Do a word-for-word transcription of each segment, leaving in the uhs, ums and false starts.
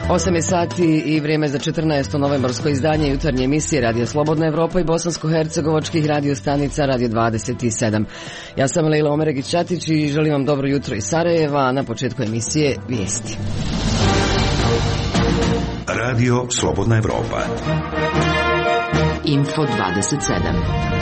osam je sati i vrijeme za četrnaesto novembarsko izdanje jutarnje emisije Radio Slobodna Evropa i bosansko-hercegovačkih radio stanica Radio dvadeset sedam. Ja sam Lejla Omeregić-Ćatić i želim vam dobro jutro iz Sarajeva, a na početku emisije vijesti. Radio Slobodna Evropa. Info dvadeset sedam.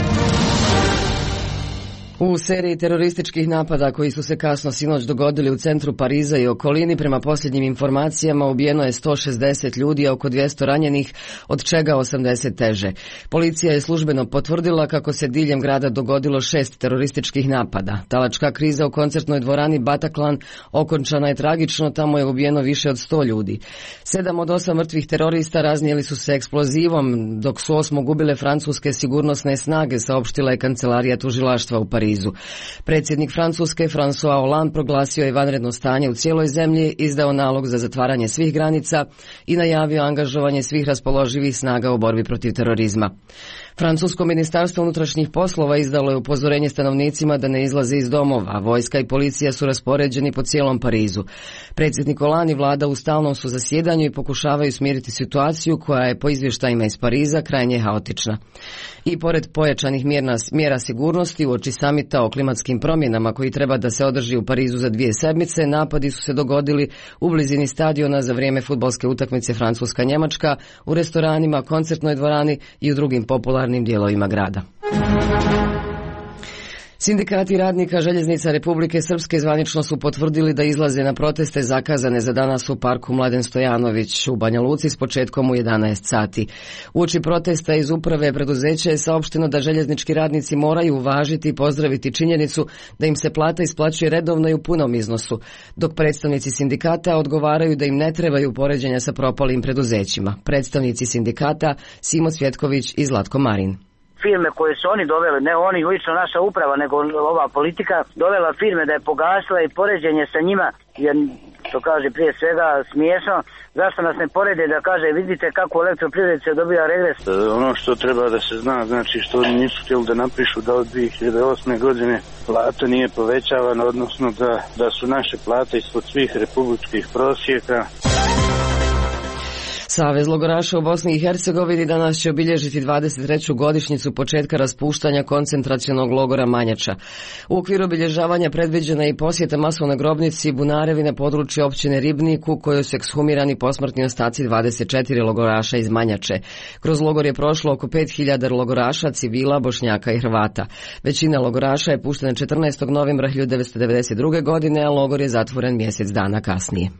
U seriji terorističkih napada koji su se kasno sinoć dogodili u centru Pariza i okolini, prema posljednjim informacijama ubijeno je sto šezdeset ljudi, a oko dvjesto ranjenih, od čega osamdeset teže. Policija je službeno potvrdila kako se diljem grada dogodilo šest terorističkih napada. Talačka kriza u koncertnoj dvorani Bataclan okončana je tragično, tamo je ubijeno više od sto ljudi. Sedam od osam mrtvih terorista raznijeli su se eksplozivom, dok su osmog ubile francuske sigurnosne snage, saopštila je kancelarija tužilaštva u Parizu. Predsjednik Francuske François Hollande proglasio je vanredno stanje u cijeloj zemlji, izdao nalog za zatvaranje svih granica i najavio angažovanje svih raspoloživih snaga u borbi protiv terorizma. Francusko ministarstvo unutrašnjih poslova izdalo je upozorenje stanovnicima da ne izlaze iz domova. Vojska i policija su raspoređeni po cijelom Parizu. Predsjednik Hollande i vlada u stalnom su zasjedanju i pokušavaju smiriti situaciju koja je po izvještajima iz Pariza krajnje haotična. I pored pojačanih mjera, mjera sigurnosti uoči samita o klimatskim promjenama koji treba da se održi u Parizu za dvije sedmice, napadi su se dogodili u blizini stadiona za vrijeme fudbalske utakmice Francuska-Njemačka, u restoranima, koncertnoj dvorani i u drugim popularnim dijelovima grada. Sindikati radnika Željeznica Republike Srpske zvanično su potvrdili da izlaze na proteste zakazane za danas u parku Mladen Stojanović u Banja Luci s početkom u jedanaest sati. Uoči protesta iz uprave preduzeća je saopšteno da željeznički radnici moraju uvažiti i pozdraviti činjenicu da im se plata isplaćuje redovno i u punom iznosu, dok predstavnici sindikata odgovaraju da im ne trebaju poređenja sa propalim preduzećima. Predstavnici sindikata Simo Cvjetković i Zlatko Marin. Firme koje su oni doveli, ne oni lično naša uprava, nego ova politika dovela firme da je pogasila i poređenje sa njima, jer to kaže prije svega smiješno, zašto nas ne porede da kaže vidite kako elektroprivreda se dobija regres. E, ono što treba da se zna, znači što oni nisu htjeli da napišu da od dvije hiljade osme godine plata nije povećavana, odnosno da, da su naše plate ispod svih republičkih prosjeka. Savez logoraša u Bosni i Hercegovini danas će obilježiti dvadeset treću godišnjicu početka raspuštanja koncentracionog logora Manjača. U okviru obilježavanja predviđena je i posjeta masovnoj grobnici Bunarevi na području općine Ribnik, u kojoj su ekshumirani posmrtni ostaci dvadeset četiri logoraša iz Manjače. Kroz logor je prošlo oko pet hiljada logoraša, civila, Bošnjaka i Hrvata. Većina logoraša je puštena četrnaestog novembra hiljadu devetsto devedeset druge. godine, a logor je zatvoren mjesec dana kasnije.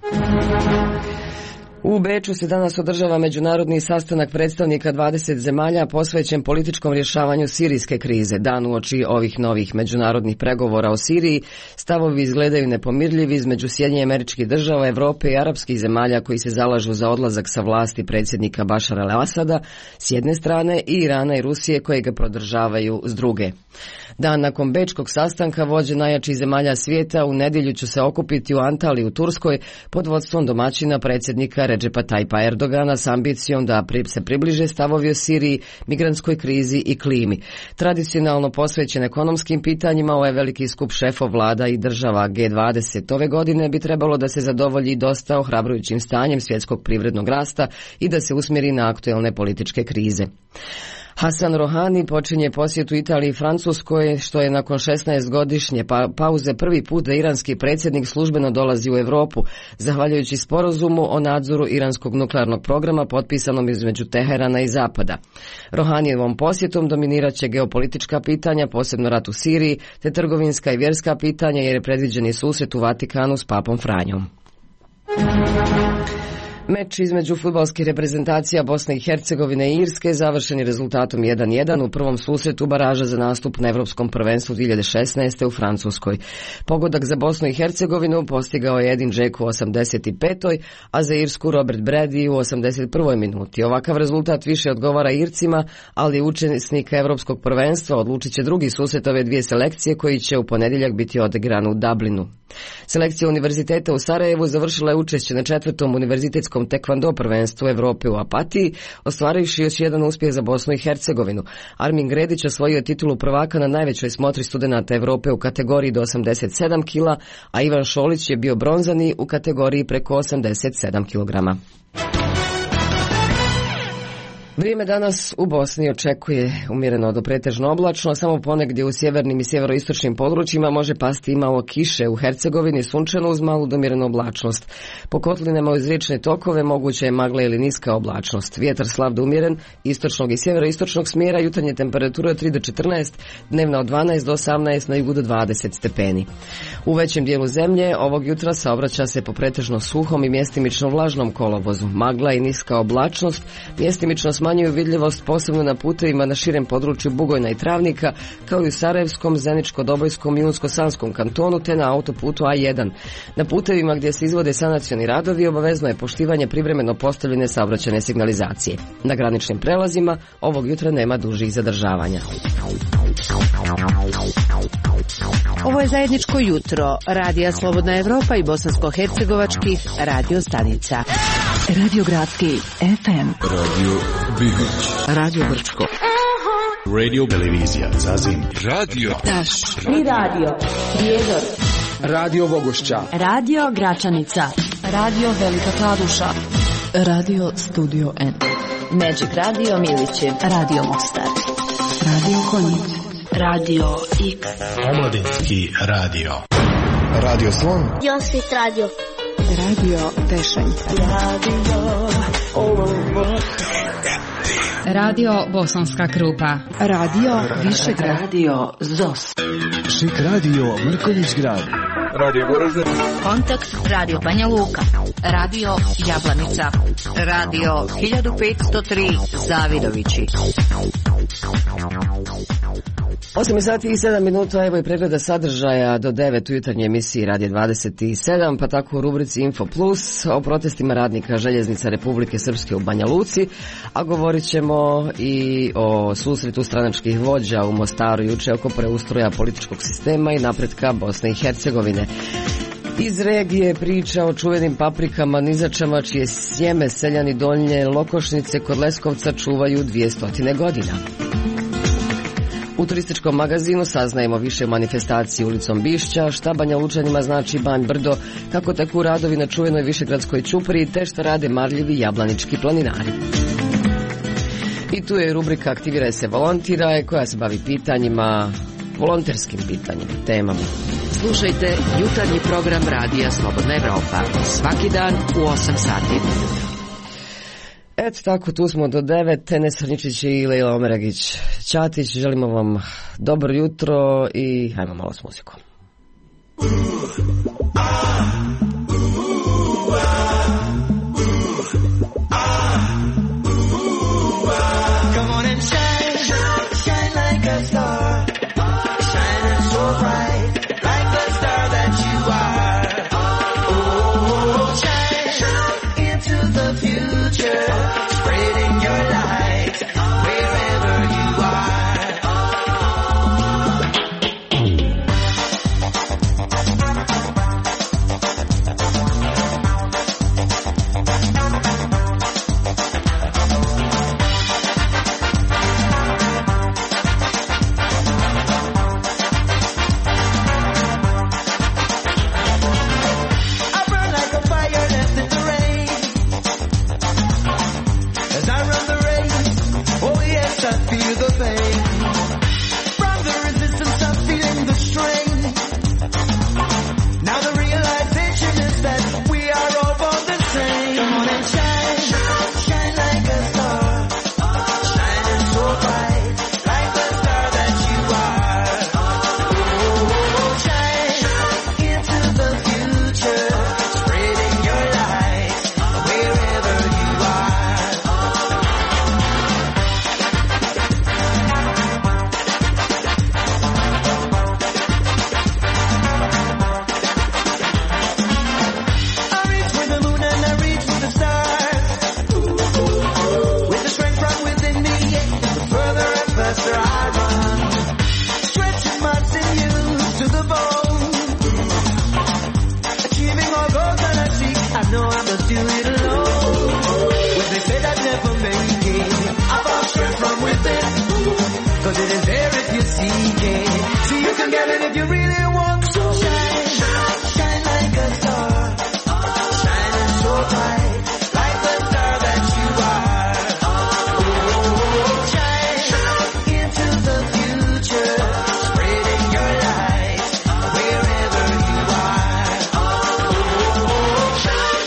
U Beču se danas održava međunarodni sastanak predstavnika dvadeset zemalja posvećen političkom rješavanju sirijske krize. Dan uoči ovih novih međunarodnih pregovora o Siriji stavovi izgledaju nepomirljivi između Sjedinjenih Američkih Država, Europe i arapskih zemalja koji se zalažu za odlazak sa vlasti predsjednika Bašara al-Asada s jedne strane i Irana i Rusije koje ga podržavaju s druge. Dan nakon bečkog sastanka vođe najjačih zemalja svijeta u nedjelju će se okupiti u Antaliji u Turskoj pod vodstvom domaćina predsjednika Redžepa Tajpa Erdogana s ambicijom da se približe stavovi o Siriji, migrantskoj krizi i klimi. Tradicionalno posvećen ekonomskim pitanjima, ovaj veliki skup šefov vlada i država G dvadeset ove godine bi trebalo da se zadovolji dosta ohrabrujućim stanjem svjetskog privrednog rasta i da se usmjeri na aktuelne političke krize. Hasan Rohani počinje posjet u Italiji i Francuskoj, što je nakon šesnaestogodišnje pa, pauze prvi put da iranski predsjednik službeno dolazi u Europu, zahvaljujući sporazumu o nadzoru iranskog nuklearnog programa potpisanom između Teherana i Zapada. Rohanijevom posjetom dominirat će geopolitička pitanja, posebno rat u Siriji, te trgovinska i vjerska pitanja, jer je predviđeni susret u Vatikanu s papom Franjom. Meč između fudbalskih reprezentacija Bosne i Hercegovine i Irske završen je rezultatom jedan jedan u prvom susretu baraža za nastup na Evropskom prvenstvu dvije hiljade šesnaeste. u Francuskoj. Pogodak za Bosnu i Hercegovinu postigao je Edin Džeko u osamdeset petoj. a za Irsku Robert Brady u osamdeset prvoj minuti. Ovakav rezultat više odgovara Ircima, ali učesnika Evropskog prvenstva odlučit će drugi susret ove dvije selekcije koji će u ponedjeljak biti odigran u Dublinu. Selekcija Univerziteta u Sarajevu završila je učešće na četvrtom univerzitetskom svjetskom tekvando prvenstvu Evrope u Apatiji, ostvarivši još jedan uspjeh za Bosnu i Hercegovinu. Armin Gredić osvojio je titulu prvaka na najvećoj smotri studenata Evrope u kategoriji do osamdeset sedam kila, a Ivan Šolić je bio bronzani u kategoriji preko osamdeset sedam kilograma. Vrijeme danas u Bosni očekuje umjereno do pretežno oblačno, samo ponegdje u sjevernim i sjeveroistočnim područjima može pasti i malo kiše, u Hercegovini sunčano uz malu do umjerenu oblačnost. Po kotlinama uz riječne tokove moguća je magla ili niska oblačnost. Vjetar slab do umjeren, istočnog i sjeveroistočnog smjera, jutarnje temperature od tri do četrnaest, dnevna od dvanaest do osamnaest, na jugu do dvadeset stepeni. U većem dijelu zemlje ovog jutra saobraća se po pretežno suhom i mjestimično vlažnom kolovozu. Magla i niska oblačnost mjestimično smanjuju vidljivost posebno na putevima na širem području Bugojna i Travnika, kao i u Sarajevskom, Zeničko-Dobojskom i Unsko-Sanskom kantonu te na autoputu A jedan. Na putevima gdje se izvode sanacioni radovi obavezno je poštivanje privremeno postavljene saobraćajne signalizacije. Na graničnim prelazima ovog jutra nema dužih zadržavanja. Ovo je zajedničko jutro Radija Slobodna Evropa i bosansko-hercegovačkih radio stanica. Radio Gradski F M, Radio Bihoć, Radio Brčko, Radio Televizija Zazin, Radio Taš i Radio Prijedor, Radio Vogošća, Radio Gračanica, Radio Velika Kladuša, Radio Studio N, Magic Radio Miliće, Radio Mostar, Radio Konjic, Radio X, Omladinski radio. Radio Slon, Josip Radio, Radio Tešanj, Radio Radio Bosanska Krupa, Radio Višegrad, Radio Zos, Šik Radio Mrkonjić Grad, Radio Goražde, Kontakt Radio Banja Luka, Radio Jablanica, Radio hiljadu petsto tri Zavidovići. osam sati i sedam minuta, evo i pregleda sadržaja do devet u jutarnjoj emisiji Radio dvadeset sedam, pa tako u rubrici Info Plus o protestima radnika Željeznica Republike Srpske u Banja Luci, a govorit ćemo i o susretu stranačkih vođa u Mostaru juče oko preustroja političkog sistema i napretka Bosne i Hercegovine. Iz regije priča o čuvenim paprikama nizačama čije sjeme seljani Donje Lokošnice kod Leskovca čuvaju dvjesto godina. U turističkom magazinu saznajemo više o manifestaciji ulicom Bišća, šta Banja Lučanima znači Banj Brdo, kako teku radovi na čuvenoj Višegradskoj ćupriji, te šta rade marljivi jablanički planinari. I tu je rubrika Aktiviraj se volontiraj, koja se bavi pitanjima, volonterskim pitanjima, temama. Slušajte jutarnji program Radija Slobodna Evropa svaki dan u osam sati. Eto tako, tu smo do devet, Enes Hrničić i Lejla Omeragić Ćatić. Želimo vam dobro jutro i hajmo malo s muzikom. Come on and shine, shine like a star, shining so bright, like the star that you are. Oh, shine into the future, spreading your light wherever you are. sinking. See, you can get it if you really want to. Shine, shine like a star, shining so bright, like the star that you are. Oh, shine into the future, spreading your light wherever you are. Oh, shine,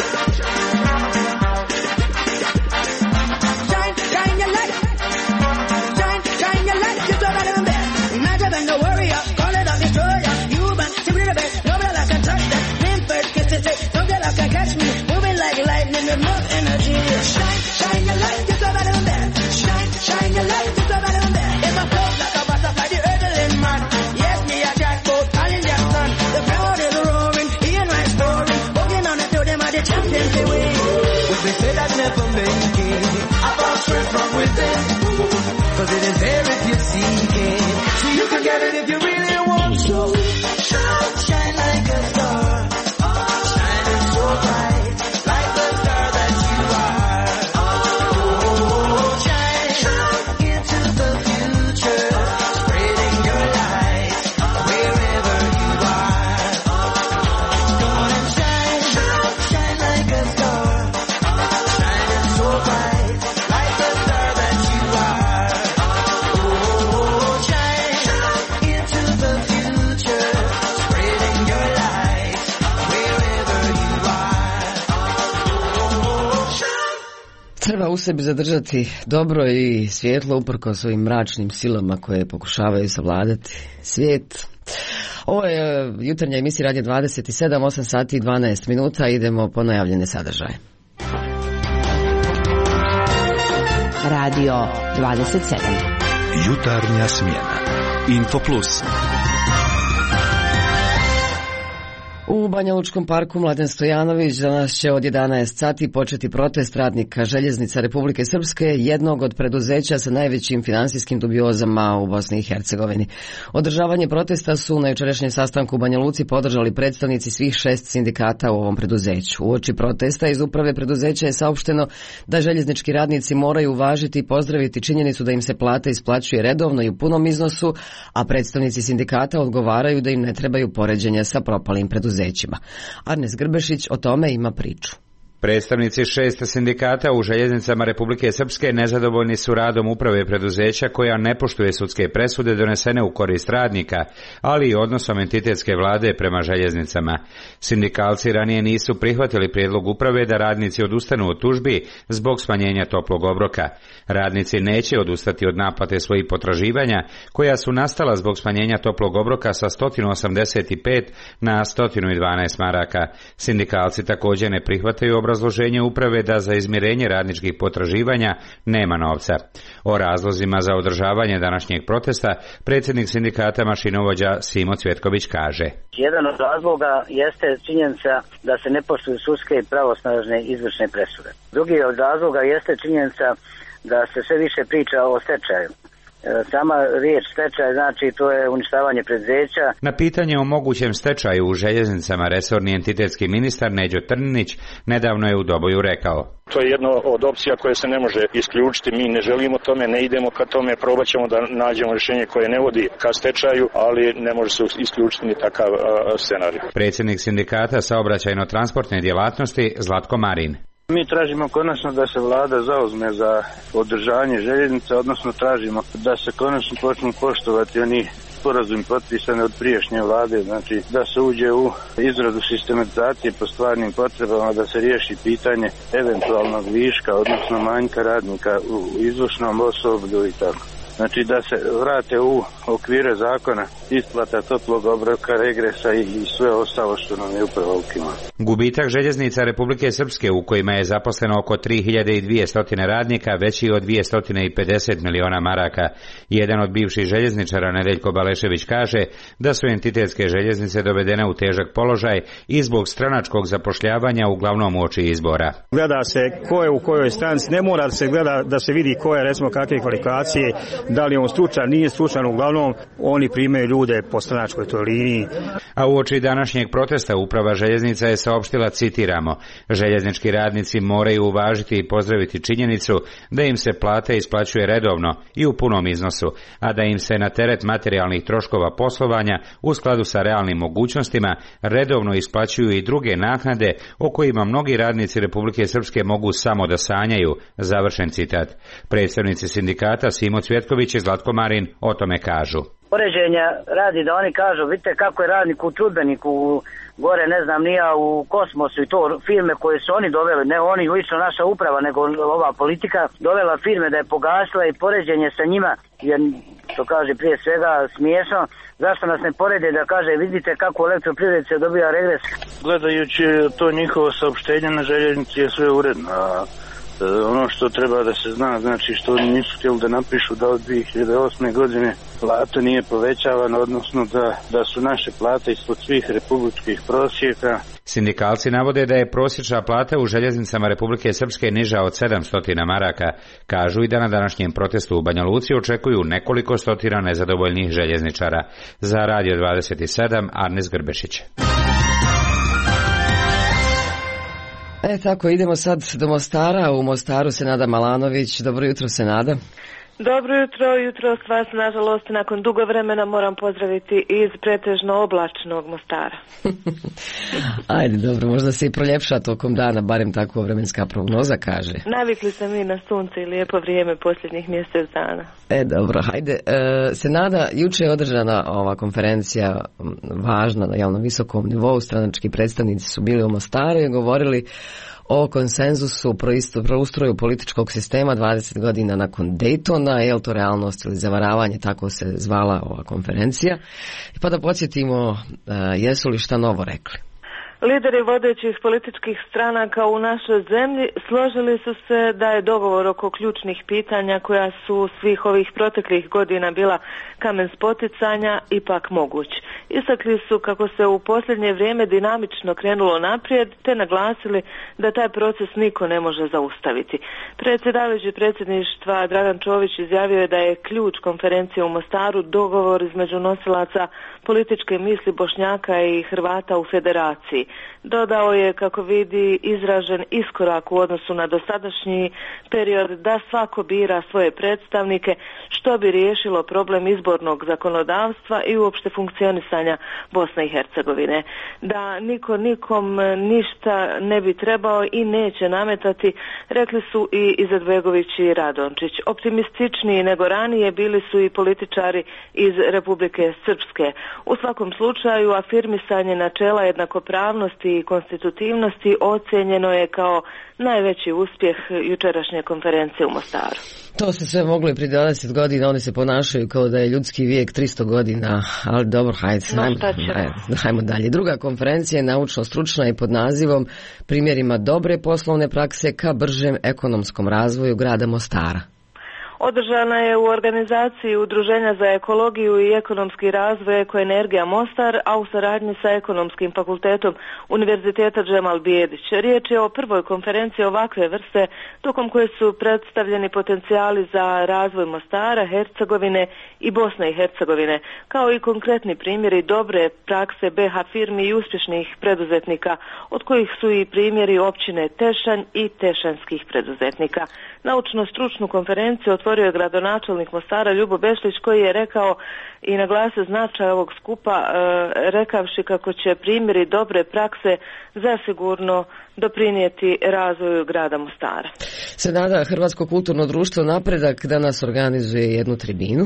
shine your light, shine, shine your light, just over them there. Imagine when the warrior, call it a destroyer. Human, simply the best, nobody like can touch that. Name first, kiss it, say, nobody like can catch me. Moving like lightning with more energy. Shine, shine your light, just over them there. Shine, shine your light, just over them there. In my flow like a butterfly, the hurdling man. Yes, me a jackpot, calling their son. The crowd is roaring, hearing my story. Walking on it, to them are the champions they win. What they say that never make it. I found strength from within. Cause it is there if you seek it. So you can get it if you really want to. Shine, shine like a star, shining so bright, like the star that you are. Oh, shine into the future, spreading your light wherever you are. Come on and shine, shine like a star, shining so bright, like the star that you are. Oh, shine into the future, spreading your light wherever you are. Oh, shine. Treba u sebi zadržati dobro i svjetlo uprkos ovim mračnim silama koje pokušavaju savladati svijet. Ovo je jutarnja emisija Radio dvadeset sedam, osam sati i dvanaest minuta. Idemo po najavljene sadržaje. Radio dvadeset sedam. Jutarnja smjena. Info Plus. U Banja Lučkom parku Mladen Stojanović danas će od jedanaest sati početi protest radnika Željeznica Republike Srpske, jednog od preduzeća sa najvećim financijskim dubiozama u Bosni i Hercegovini. Održavanje protesta su na jučerašnjem sastanku u Banja Luci podržali predstavnici svih šest sindikata u ovom preduzeću. Uoči protesta iz uprave preduzeća je saopšteno da željeznički radnici moraju uvažiti i pozdraviti činjenicu da im se plata isplaćuje redovno i u punom iznosu, a predstavnici sindikata odgovaraju da im ne trebaju poređenja sa propalim preduzećima. Arnes Grbešić o tome ima priču. Predstavnici šest sindikata u Željeznicama Republike Srpske nezadovoljni su radom uprave preduzeća koja ne poštuje sudske presude donesene u korist radnika, ali i odnosom entitetske vlade prema željeznicama. Sindikalci ranije nisu prihvatili prijedlog uprave da radnici odustanu od tužbi zbog smanjenja toplog obroka. Radnici neće odustati od naplate svojih potraživanja koja su nastala zbog smanjenja toplog obroka sa sto osamdeset pet na sto dvanaest maraka. Sindikalci također ne prihvataju obrazloženje uprave da za izmirenje radničkih potraživanja nema novca. O razlozima za održavanje današnjeg protesta predsjednik sindikata mašinovođa Simo Cvjetković kaže: Jedan od razloga jeste činjenica da se ne poštuju sudske i pravosnažne izvršne presude. Drugi od razloga jeste činjenica da se sve više priča o stečaju. Sama riječ stečaj znači to je uništavanje preduzeća. Na pitanje o mogućem stečaju u željeznicama resorni entitetski ministar Neđo Trninić nedavno je u Doboju rekao: To je jedno od opcija koje se ne može isključiti, mi ne želimo tome, ne idemo ka tome, probat ćemo da nađemo rješenje koje ne vodi ka stečaju, ali ne može se isključiti ni takav uh, scenarij. Predsjednik sindikata saobraćajno-transportne djelatnosti Zlatko Marin: Mi tražimo konačno da se vlada zauzme za održanje željeznica, odnosno tražimo da se konačno počnu poštovati oni sporazum potpisane od prijašnje vlade, znači da se uđe u izradu sistematizacije po stvarnim potrebama, da se riješi pitanje eventualnog viška, odnosno manjka radnika u izvršnom osoblju i tako. Znači da se vrate u okvire zakona isplata toplog obroka, regresa i sve ostalo što nam je upravo ukinuo. Gubitak željeznica Republike Srpske u kojima je zaposleno oko tri hiljade dvjesto radnika veći od dvjesto pedeset miliona maraka. Jedan od bivših željezničara Nedeljko Balešević kaže da su entitetske željeznice dovedene u težak položaj i zbog stranačkog zapošljavanja uglavnom uoči izbora. Gleda se ko je u kojoj stranci, ne mora se gleda da se vidi ko je recimo kakve kvalifikacije, da li on stručan, nije stručan, uglavnom oni primaju ljude po stranačkoj toj liniji. A uoči današnjeg protesta uprava željeznica je saopštila, citiramo, željeznički radnici moraju uvažiti i pozdraviti činjenicu da im se plata isplaćuje redovno i u punom iznosu, a da im se na teret materijalnih troškova poslovanja u skladu sa realnim mogućnostima redovno isplaćuju i druge naknade o kojima mnogi radnici Republike Srpske mogu samo da sanjaju, završen citat. Predstavnici sindikata Simo Cvjetković i Zlatko Marin o tome kažu. Poređenja radi da oni kažu, vidite kako je radnik u čudbeniku, gore ne znam nija u kosmosu i to firme koje su oni doveli, ne oni lično naša uprava, nego ova politika dovela firme da je pogasila i poređenje sa njima je, to kaže prije svega, smiješno. Zašto nas ne porede da kaže, vidite kako elektroprivreda se dobija regres. Gledajući to njihovo saopštenje na željeznici je sve uredno, a ono što treba da se zna, znači što oni nisu htjeli da napišu da od dvije hiljade osme godine plata nije povećavana, odnosno da, da su naše plate ispod svih republičkih prosjeka. Sindikalci navode da je prosječna plata u željeznicama Republike Srpske niža od sedamsto maraka. Kažu i da na današnjem protestu u Banja Luci očekuju nekoliko stotina nezadovoljnih željezničara. Za Radio dvadeset sedam, Arnes Grbešić. E tako, idemo sad do Mostara. U Mostaru Senada Malanović. Dobro jutro, Senada. Dobro jutro, jutro s vas, nažalost, nakon dugo vremena moram pozdraviti iz pretežno oblačnog Mostara. Ajde, dobro, možda se i proljepša tokom dana, barem tako vremenska prognoza kaže. Navikli sam mi na sunce i lijepo vrijeme posljednjih mjesec dana. E, dobro, hajde. E, Senada, juče je održana ova konferencija važna na javnom visokom nivou, stranački predstavnici su bili u Mostaru i govorili o konsenzusu pro ustroju političkog sistema dvadeset godina nakon Daytona. Je li to realnost ili zavaravanje, tako se zvala ova konferencija. Pa da podsjetimo, jesu li šta novo rekli? Lideri vodećih političkih stranaka u našoj zemlji složili su se da je dogovor oko ključnih pitanja koja su svih ovih proteklih godina bila kamen spoticanja ipak moguć. Istakli su kako se u posljednje vrijeme dinamično krenulo naprijed te naglasili da taj proces niko ne može zaustaviti. Predsjedavajući predsjedništva Dragan Čović izjavio je da je ključ konferencije u Mostaru dogovor između nosilaca političke misli Bošnjaka i Hrvata u federaciji. Dodao je kako vidi izražen iskorak u odnosu na dosadašnji period da svako bira svoje predstavnike, što bi riješilo problem izbornog zakonodavstva i uopšte funkcionisanja Bosne i Hercegovine. Da niko nikom ništa ne bi trebao i neće nametati, rekli su i Izetbegović i Radončić. Optimističniji nego ranije bili su i političari iz Republike Srpske. U svakom slučaju afirmisanje načela jednakopravnosti i konstitutivnosti ocijenjeno je kao najveći uspjeh jučerašnje konferencije u Mostaru. To se sve moglo i prije dvadeset godina, oni se ponašaju kao da je ljudski vijek tristo godina, ali dobro, hajde, no, hajmo, hajmo, hajmo dalje. Druga konferencija je naučno-stručna i pod nazivom Primjerima dobre poslovne prakse ka bržem ekonomskom razvoju grada Mostara. Održana je u organizaciji Udruženja za ekologiju i ekonomski razvoj Ekoenergija Mostar, a u saradnji sa Ekonomskim fakultetom Univerziteta Džemal Bijedić. Riječ je o prvoj konferenciji ovakve vrste, tokom koje su predstavljeni potencijali za razvoj Mostara, Hercegovine i Bosne i Hercegovine, kao i konkretni primjeri dobre prakse B H firmi i uspješnih preduzetnika, od kojih su i primjeri općine Tešanj i tešanskih preduzetnika. Naučno-stručnu konferenciju otvorio je gradonačelnik Mostara Ljubo Bešlić, koji je rekao i naglasio značaj ovog skupa, e, rekavši kako će primjeri dobre prakse zasigurno doprinijeti razvoju grada Mostara. Senada, Hrvatsko kulturno društvo Napredak danas organizuje jednu tribinu.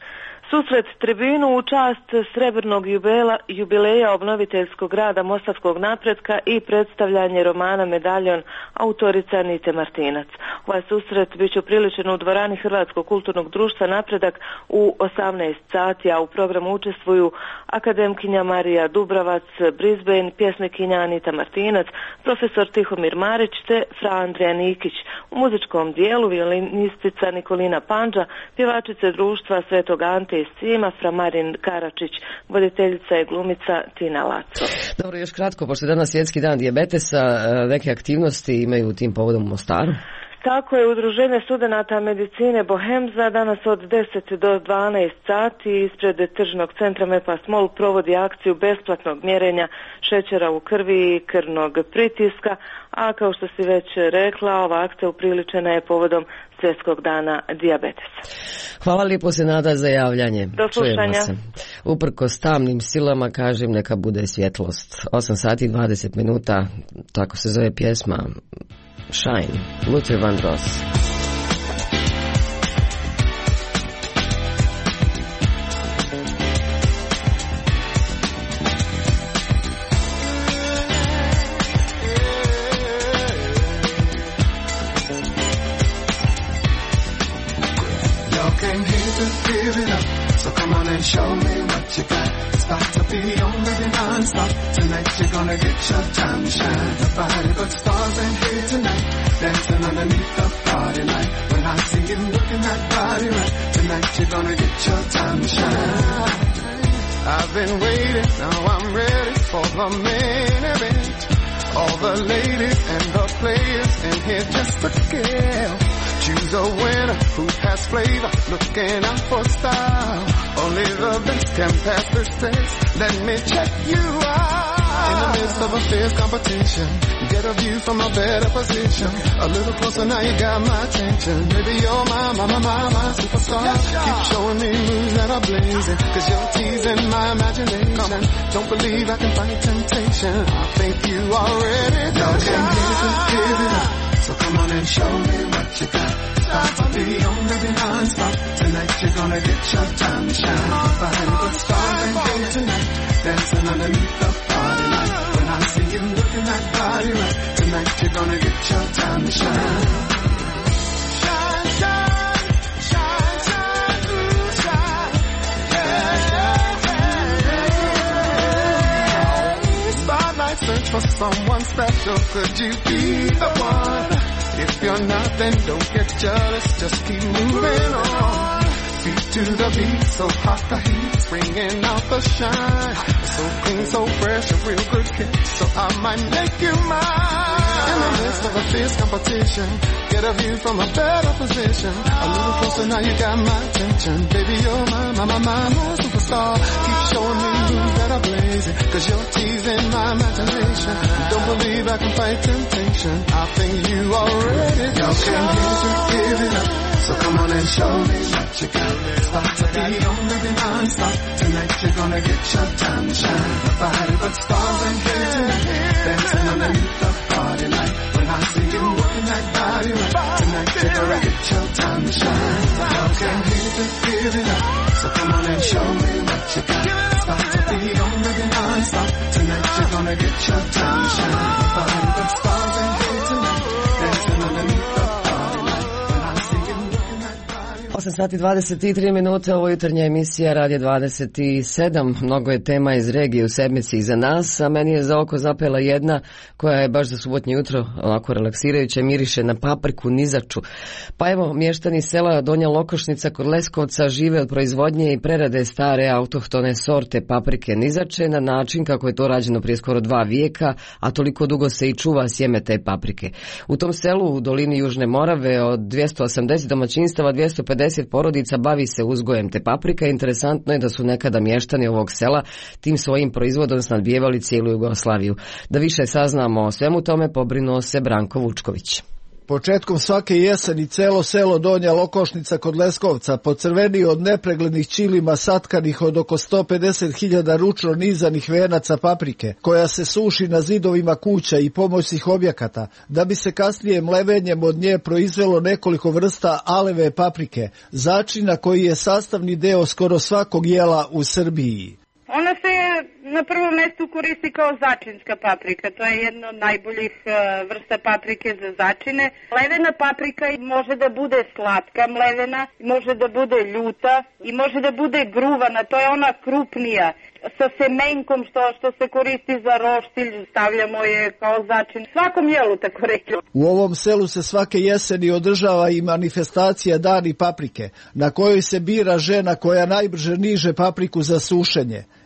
Susret tribinu u čast srebrnog jubela, jubileja obnoviteljskog rada Mostarskog napretka i predstavljanje romana Medaljon autorica Anite Martinac. Ovaj susret bit će upriličen u dvorani Hrvatskog kulturnog društva Napredak u osamnaest sati, a u programu učestvuju akademkinja Marija Dubravac Brisbane, pjesnikinja Anita Martinac, profesor Tihomir Marić te Fra Andrija Nikić. U muzičkom dijelu violinistica Nikolina Panđa, pjevačice društva Svetog Ante iz Cima, Fra Marin Karačić, voditeljica je glumica Tina Laco. Dobro, još kratko, pošto je danas svjetski dan dijabetesa, neke aktivnosti imaju u tim povodom u Mostaru? Tako je Udruženje studenata medicine Bohemza danas od deset do dvanaest sati ispred tržnog centra Mepasmol provodi akciju besplatnog mjerenja šećera u krvi i krvnog pritiska, a kao što si već rekla, ova akcija upriličena je povodom Svjetskog dana dijabetesa. Hvala lijepo se Nada za javljanje. Do slušanja. Uprkos tamnim silama, kažem, neka bude svjetlost. osam sati i dvadeset minuta, tako se zove pjesma Shine, Luther Vandross. Show me what you got. It's about to be on, baby, non-stop. Tonight you're gonna get your time to shine. Nobody but stars in here tonight, dancing underneath the party light. When I see you looking that body right, tonight you're gonna get your time to shine. I've been waiting, now I'm ready for the main event. All the ladies and the players in here just to kill. Choose a winner who has flavor, looking out for style. Only the best can pass this test. Let me check you out. In the midst of a fierce competition, get a view from a better position. A little closer now, you got my attention. Baby, you're my, my, my, my, my superstar. Keep showing me moves that are blazing, cause you're teasing my imagination. Don't believe I can fight temptation. I think you already know. Y'all can give it up. So come on and show me what you got. Start to be on, baby, non-stop. Tonight you're gonna get your time to shine. Find the stars and go tonight, dancing underneath the party light. When I see you looking that body right, tonight you're gonna get your time to shine. Shine, shine, shine, shine, ooh, shine. Yeah, yeah, yeah. Spotlight search for someone special. Could you be the one? If you're not, then don't get jealous. Just keep moving on. Feet to the beat, so hot the heat's bringing out the shine. So clean, so fresh, a real good kick. So I might make you mine. In the midst of a fierce competition, get a view from a better position. A little closer now, you got my attention. Baby, you're my, my, my, my, my superstar. Keep showing me moves that are blazing, cause you're teasing my imagination. Don't believe I can fight temptation. I think you already know. Y'all can give it up. So come on and show me what you got. It's about to be on, baby, non-stop. Tonight you're gonna get your time to shine. Nobody but stars in here tonight, dancing underneath the party light. When I see you working that body right, tonight you're gonna get your time to shine. Y'all can give it up. So come on and show me what you got. It's about to be on, baby, non-stop. Tonight you're gonna get your time to shine. Nobody but stars in here tonight, dancing underneath the party light. osam sati dvadeset tri minute, ovo jutarnja emisija Radio dvadeset sedam. Mnogo je tema iz regije u sedmici iza nas, a meni je za oko zapela jedna koja je baš za subotnje jutro onako relaksirajuće, miriše na papriku nizaču. Pa evo, mještani sela Donja Lokošnica kod Leskovca žive od proizvodnje i prerade stare autohtone sorte paprike nizače na način kako je to rađeno prije skoro dva vijeka, a toliko dugo se i čuva sjeme te paprike. U tom selu u dolini Južne Morave od dvjesto osamdeset domaćinstava dvjesto pedeset porodica bavi se uzgojem te paprika. Interesantno je da su nekada mještani ovog sela tim svojim proizvodom snadbijevali cijelu Jugoslaviju. Da više saznamo o svemu tome pobrinuo se Branko Vučković. Početkom svake jeseni celo selo Donja Lokošnica kod Leskovca pocrveni od nepreglednih čilima satkanih od oko sto pedeset hiljada ručno nizanih venaca paprike, koja se suši na zidovima kuća i pomoćnih objekata, da bi se kasnije mlevenjem od nje proizvelo nekoliko vrsta aleve paprike, začina koji je sastavni deo skoro svakog jela u Srbiji. Ona se na prvom mjestu koristi kao začinska paprika, to je jedna od najboljih uh, vrsta paprike za začine. Mlevena paprika može da bude slatka mlevena, može da bude ljuta i može da bude gruvana, to je ona krupnija, sa semenkom što, što se koristi za roštilj, stavljamo je kao začin. Svakom jelu, tako reći. U ovom selu se svake jeseni održava i manifestacija Dani paprike, na kojoj se bira žena koja najbrže niže papriku za sušenje.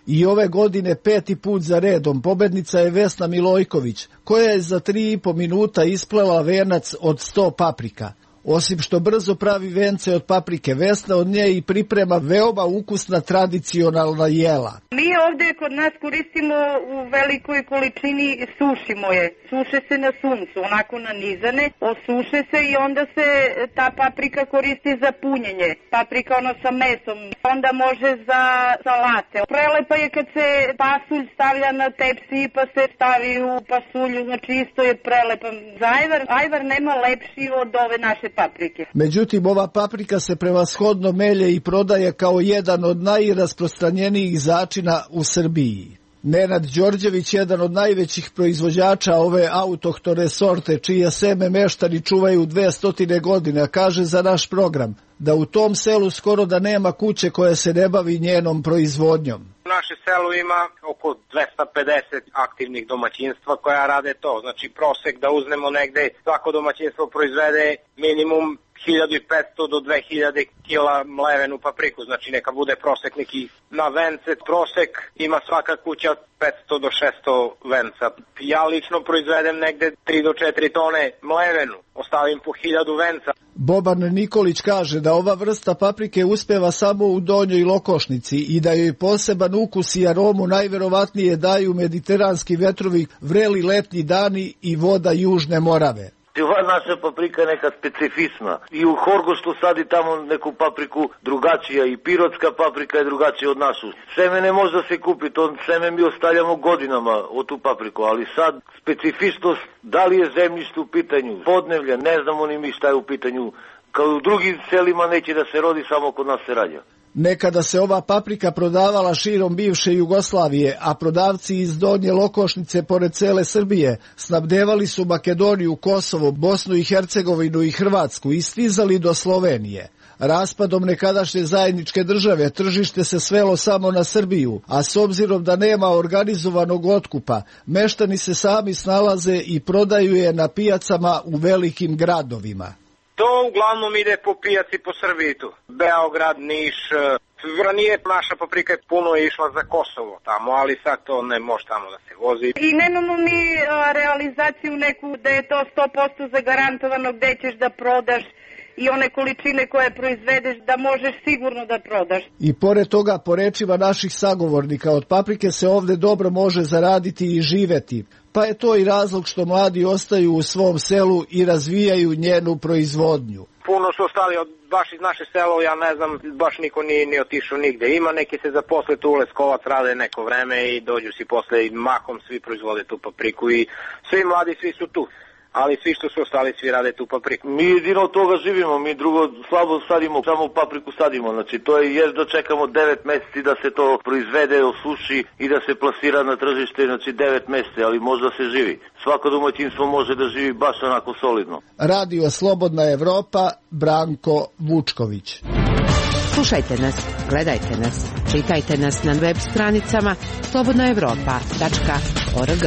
I ove godine peti put za redom pobednica je Vesna Milojković, koja je za tri i po minuta isplela venac od sto paprika. Osim što brzo pravi vence od paprike, Vesna od nje i priprema veoma ukusna tradicionalna jela. Mi ovdje kod nas koristimo u velikoj količini, sušimo je. Suše se na suncu, onako nanizane, osuše se i onda se ta paprika koristi za punjenje. Paprika ono sa mesom, onda može za salate. Prelepa je kad se pasulj stavlja na tepsi pa se stavi u pasulju, znači isto je prelepa. Za ajvar, ajvar nema lepši od ove naše paprike. Međutim, ova paprika se prevashodno melje i prodaje kao jedan od najrasprostranjenijih začina u Srbiji. Nenad Đorđević, jedan od najvećih proizvođača ove autohtone sorte, čije seme meštani čuvaju dvesta godina, kaže za naš program da u tom selu skoro da nema kuće koja se ne bavi njenom proizvodnjom. U naše selu ima oko dvesta pedeset aktivnih domaćinstva koja rade to. Znači prosek da uzmemo negde, svako domaćinstvo proizvede minimum hiljadu i petsto do dve hiljade kila mlevenu papriku, znači neka bude prosek neki na vence. Prosek ima svaka kuća petsto do šesto venca. Ja lično proizvedem negde tri do četiri tone mlevenu, ostavim po hiljadu venca. Boban Nikolić kaže da ova vrsta paprike uspeva samo u Donjoj Lokošnici i da joj poseban ukus i aromu najverovatnije daju mediteranski vetrovi, vreli letnji dani i voda Južne Morave. Ova naša paprika je neka specifična. I u Horgoštu sadi tamo neku papriku drugačija i pirotska paprika je drugačija od našu. Seme ne može da se kupi, to seme mi ostavljamo godinama od tu papriku, ali sad specifičnost, da li je zemljište u pitanju, podnevlja, ne znamo ni mi šta je u pitanju. Kao u drugim selima neće da se rodi, samo kod nas se rađa. Nekada se ova paprika prodavala širom bivše Jugoslavije, a prodavci iz Donje Lokošnice pored cele Srbije snabdevali su Makedoniju, Kosovo, Bosnu i Hercegovinu i Hrvatsku i stizali do Slovenije. Raspadom nekadašnje zajedničke države tržište se svelo samo na Srbiju, a s obzirom da nema organizovanog otkupa, meštani se sami snalaze i prodaju je na pijacama u velikim gradovima. To uglavnom ide po pijaci po Srbiji tu. Beograd, Niš, ranije naša paprika je puno išla za Kosovo tamo, ali sad to ne može tamo da se vozi. I nemamo mi a, realizaciju neku da je to sto posto zagarantovano gde ćeš da prodaš i one količine koje proizvedeš da možeš sigurno da prodaš. I pored toga, po rečima naših sagovornika, od paprike se ovde dobro može zaraditi i živeti. Pa je to i razlog što mladi ostaju u svom selu i razvijaju njenu proizvodnju. Puno su ostali od baš iz naše selo, ja ne znam, baš niko nije ni otišao nigde. Ima neki se zaposle tu u Leskovac, rade neko vreme i dođu si posle i mahom svi proizvode tu papriku i svi mladi, svi su tu. Ali svi što su ostali, svi rade tu papriku. Mi jedino od toga živimo, mi drugo slabo sadimo, samo papriku sadimo. Znači to je jer dočekamo devet meseci da se to proizvede, osuši i da se plasira na tržište, znači devet meseci, ali može da se živi. Svako domaćinstvo može da živi baš onako solidno. Radio Slobodna Evropa, Branko Vučković. Slušajte nas, gledajte nas, čitajte nas na web stranicama slobodna evropa tačka org.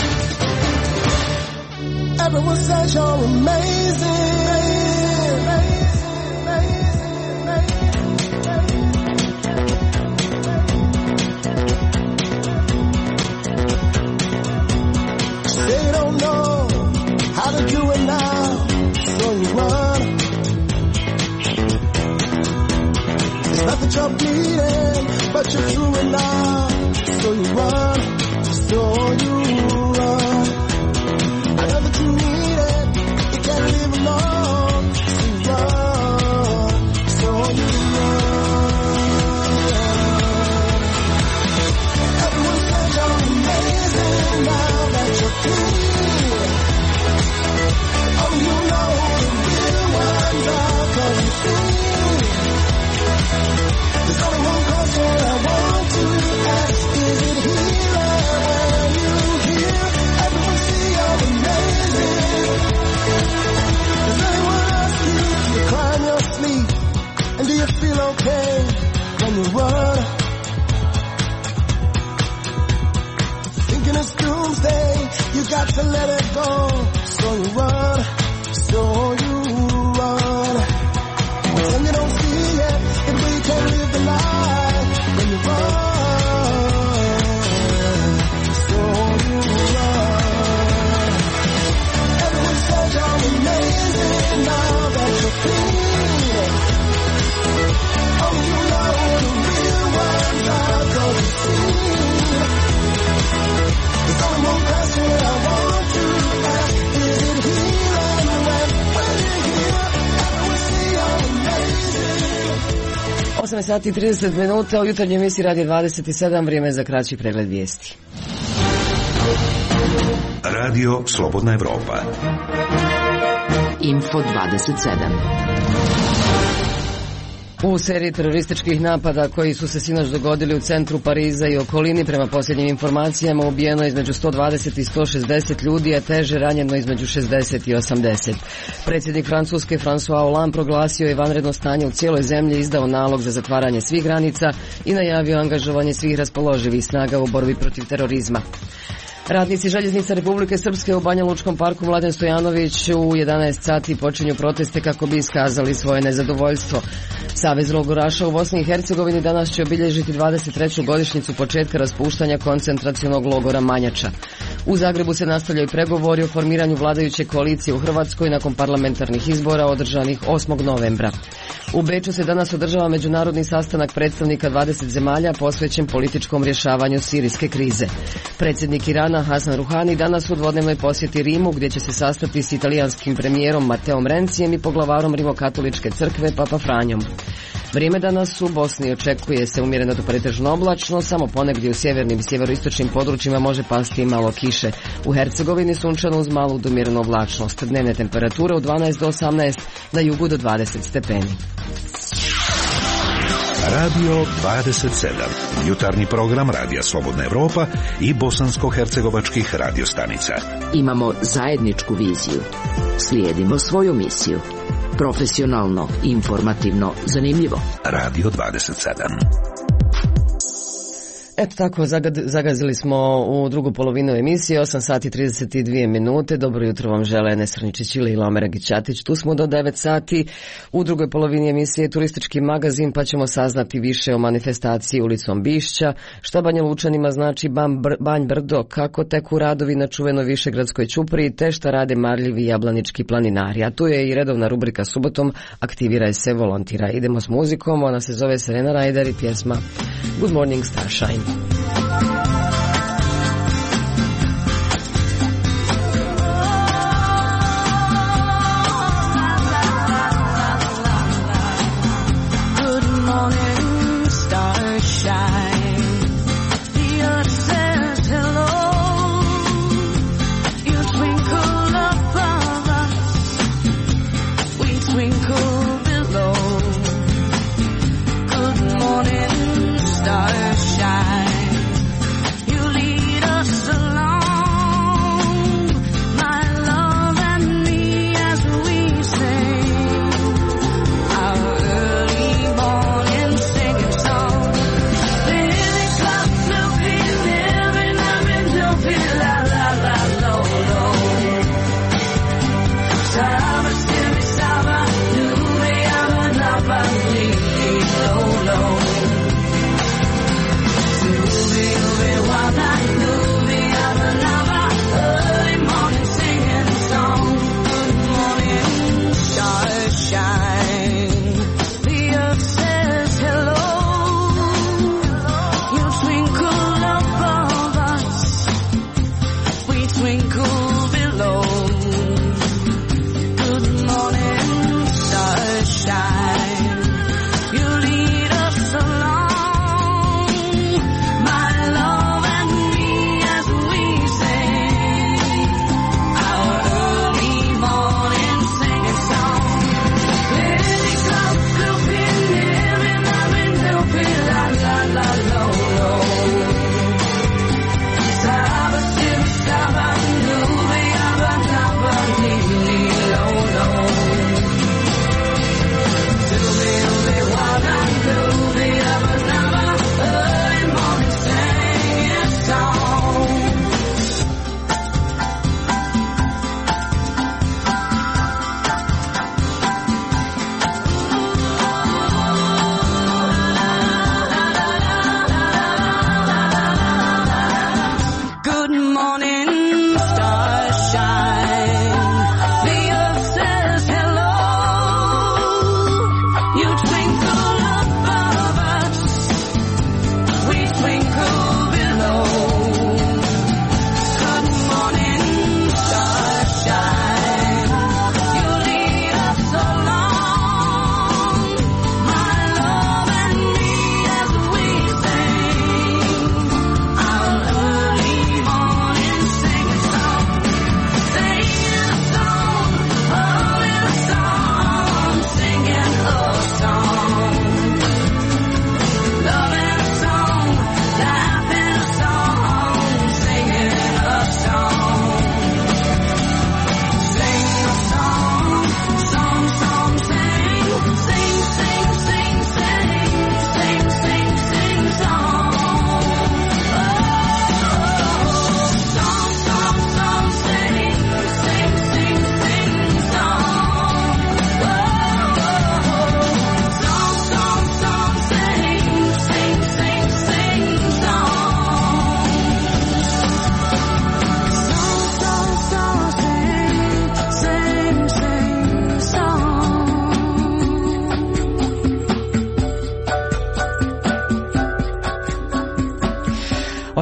Everyone says you're amazing. They don't know how to do it now, so you run. It's not that you're bleeding, but you're through it now, so you run, so you run. I know that you need it, you can't live alone, so you run, so you run. Everyone says you're amazing now that you're clean. Oh, you know the real ones are, 'cause you see. There's only one question I want to ask, is it here when you hear everyone see you're amazing? Does anyone ask you, do you cry in your sleep? And do you feel okay when you run? Thinking it's doomsday, you got to let it go. So you run, so you run. When you don't see it, if we can't live the life, when you run. osam sati i trideset minuta u jutarnjoj emisiji Radio dvadeset sedam, vrijeme za kraći pregled vijesti. Radio Slobodna Evropa. Info dvadeset sedam. U seriji terorističkih napada koji su se sinoć dogodili u centru Pariza i okolini, prema posljednjim informacijama ubijeno između sto dvadeset i sto šezdeset ljudi, a teže ranjeno između šezdeset i osamdeset. Predsjednik Francuske François Hollande proglasio je vanredno stanje u cijeloj zemlji, izdao nalog za zatvaranje svih granica i najavio angažovanje svih raspoloživih snaga u borbi protiv terorizma. Radnici Željeznica Republike Srpske u Banja Lučkom parku Mladen Stojanović u jedanaest sati počinju proteste kako bi iskazali svoje nezadovoljstvo. Savez logoraša u Bosni i Hercegovini danas će obilježiti dvadeset treću godišnjicu početka raspuštanja koncentracionog logora Manjača. U Zagrebu se nastavljaju pregovori o formiranju vladajuće koalicije u Hrvatskoj nakon parlamentarnih izbora održanih osmog novembra. U Beču se danas održava međunarodni sastanak predstavnika dvadeset zemalja posvećen političkom rješavanju sirijske krize. Predsjednik Irana Hasan Ruhani danas u dvodnevnoj posjeti Rimu, gdje će se sastati s italijanskim premijerom Mateom Rencijem i poglavarom Rimokatoličke crkve Papa Franjom. Vrijeme danas u Bosni očekuje se umjereno do pretežno oblačno, samo ponegdje u sjevernim i sjeveroistočnim područjima može pasti i malo kiše. U Hercegovini sunčano uz malu do umjerenu oblačnost. Dnevne temperature od dvanaest do osamnaest, na jugu do dvadeset stepeni. Radio dvadeset sedam. Jutarnji program Radija Slobodna Evropa i bosansko-hercegovačkih radiostanica. Imamo zajedničku viziju. Slijedimo svoju misiju. Profesionalno, informativno, zanimljivo. Radio dvadeset sedam. Eto tako, zagazili smo u drugu polovinu emisije, osam sati i trideset dvije minute. Dobro jutro vam žele Nesrničić ili Ilomera Gićatić. Tu smo do devet sati. U drugoj polovini emisije turistički magazin, pa ćemo saznati više o manifestaciji ulicom Bišća, šta Banja Lučanima znači Banj Brdo, kako teku radovi na čuvenoj Višegradskoj ćupriji, te šta rade marljivi jablanički planinari. A tu je i redovna rubrika subotom Aktiviraj se, volontira. Idemo s muzikom, ona se zove Serena Rajder i pjesma Good Morning Starshine.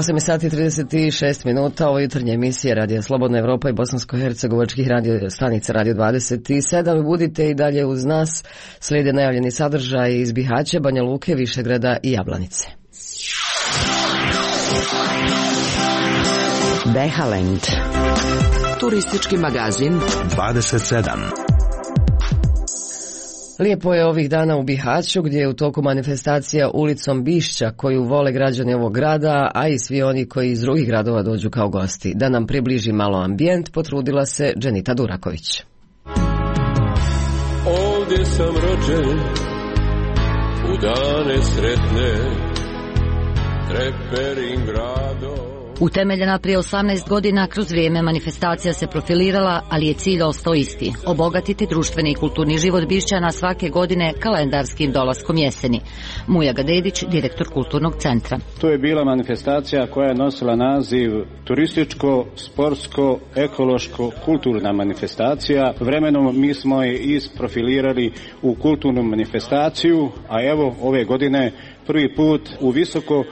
osam sati i trideset šest minuta, ovo jutarnje emisije Radija Slobodna Evropa i bosansko-hercegovačkih radio stanica Radio dvadeset sedam. Budite i dalje uz nas, slijede najavljeni sadržaj iz Bihaća, Banja Luke, Višegrada i Jablanice. Behalend, turistički magazin dvadeset sedam. Lijepo je ovih dana u Bihaću, gdje je u toku manifestacija ulicom Bišća, koju vole građani ovog grada, a i svi oni koji iz drugih gradova dođu kao gosti. Da nam približi malo ambijent, potrudila se Dženita Duraković. Ovdje sam rođen, u dane sretne, treperim gradom. Utemeljena prije osamnaest godina, kroz vrijeme manifestacija se profilirala, ali je cilj ostao isti – obogatiti društveni i kulturni život Bišćana svake godine kalendarskim dolaskom jeseni. Muja Gadedić, direktor Kulturnog centra. To je bila manifestacija koja je nosila naziv turističko, sportsko, ekološko, kulturna manifestacija. Vremenom mi smo je isprofilirali u kulturnu manifestaciju, a evo ove godine prvi put u visoko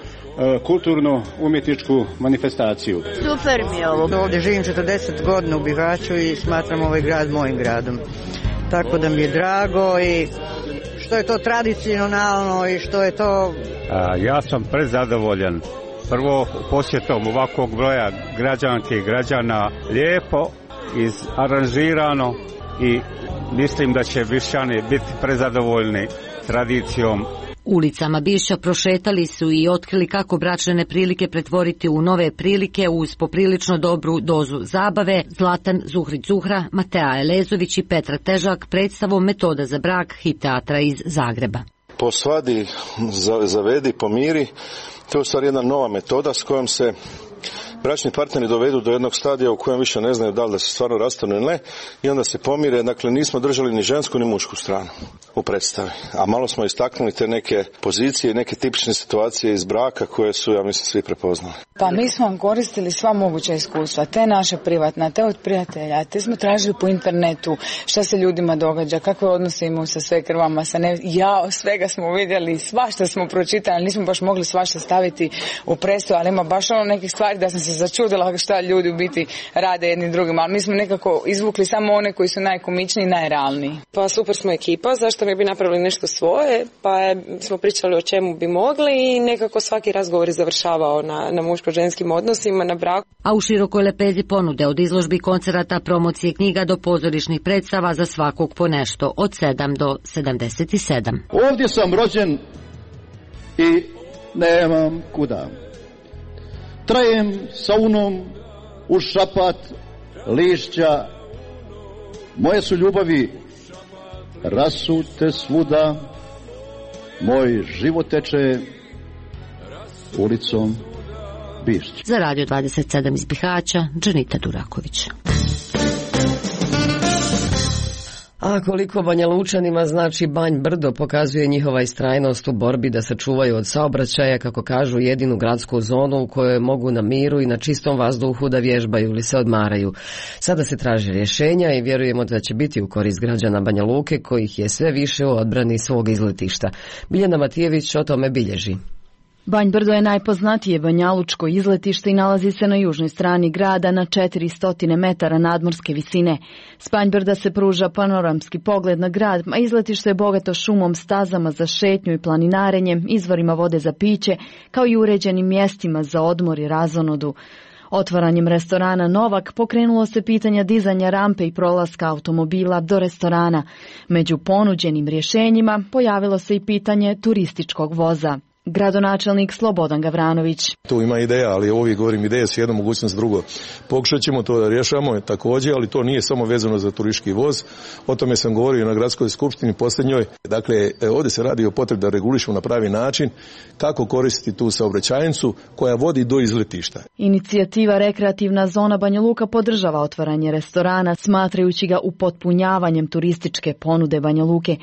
kulturno-umjetničku manifestaciju. Super mi je ovo. Ovdje živim četrdeset godina u Bihaću i smatram ovaj grad mojim gradom. Tako da mi je drago i što je to tradicionalno i što je to... A, ja sam prezadovoljan. Prvo posjetom ovakvog broja građanki i građana, lijepo izaranžirano i mislim da će Bišćani biti prezadovoljni tradicijom. Ulicama Bišća prošetali su i otkrili kako bračne neprilike pretvoriti u nove prilike uz poprilično dobru dozu zabave. Zlatan Zuhrić-Zuhra, Matea Elezović i Petra Težak predstavom Metoda za brak hit teatra iz Zagreba. Posvadi, zavedi, pomiri. To je u stvari jedna nova metoda s kojom se bračni partneri dovedu do jednog stadija u kojem više ne znaju da li da se stvarno rastanu ili ne i onda se pomire. Dakle, nismo držali ni žensku ni mušku stranu u predstavi, a malo smo istaknuli te neke pozicije i neke tipične situacije iz braka koje su, ja mislim, svi prepoznali. Pa mi smo koristili sva moguća iskustva, te naše privatna, te od prijatelja, te smo tražili po internetu šta se ljudima događa, kakve odnose imaju sa svekrvama, sa ne... ja svega smo vidjeli, svašta smo pročitali, nismo baš mogli svašta staviti u predstavu, ali ima baš ono nekih stvari da sam se začudila šta ljudi u biti rade jedni drugima, ali mi smo nekako izvukli samo one koji su najkomičniji i najrealniji. Pa super smo ekipa, zašto ne bi napravili nešto svoje, pa je, smo pričali o čemu bi mogli i nekako svaki razgovor je završavao na, na muško-ženskim odnosima, na braku. A u širokoj lepezi ponude od izložbi, koncerata, promocije knjiga do pozorišnih predstava za svakog po nešto, od sedam do sedamdeset sedam. Ovdje sam rođen i nemam kuda. Trajem saunom uz šapat lišća, moje su ljubavi rasute svuda, moj život teče ulicom Bišća. Za Radio dvadeset sedam iz Bihaća, Dženita Duraković. A koliko Banja Lučanima znači Banj Brdo, pokazuje njihova istrajnost u borbi da sačuvaju od saobraćaja, kako kažu, jedinu gradsku zonu u kojoj mogu na miru i na čistom vazduhu da vježbaju ili se odmaraju. Sada se traže rješenja i vjerujemo da će biti u korist građana Banja Luke, kojih je sve više u odbrani svog izletišta. Biljana Matijević o tome bilježi. Banj Brdo je najpoznatije banjalučko izletište i nalazi se na južnoj strani grada na četiristo metara nadmorske visine. S Banj Brda se pruža panoramski pogled na grad, a izletište je bogato šumom, stazama za šetnju i planinarenjem, izvorima vode za piće, kao i uređenim mjestima za odmor i razonodu. Otvaranjem restorana Novak pokrenulo se pitanje dizanja rampe i prolaska automobila do restorana. Među ponuđenim rješenjima pojavilo se i pitanje turističkog voza. Gradonačelnik Slobodan Gavranović. Tu ima ideja, ali ovdje govorim ideje s jednom mogućnost drugo. Pokušat ćemo to da rješamo također, ali to nije samo vezano za turistički voz. O tome sam govorio na gradskoj skupštini posljednjoj. Dakle, ovdje se radi o potrebi da regulišemo na pravi način kako koristiti tu saobraćajnicu koja vodi do izletišta. Inicijativa Rekreativna zona Banja Luka podržava otvaranje restorana, smatrajući ga upotpunjavanjem turističke ponude Banja Luke.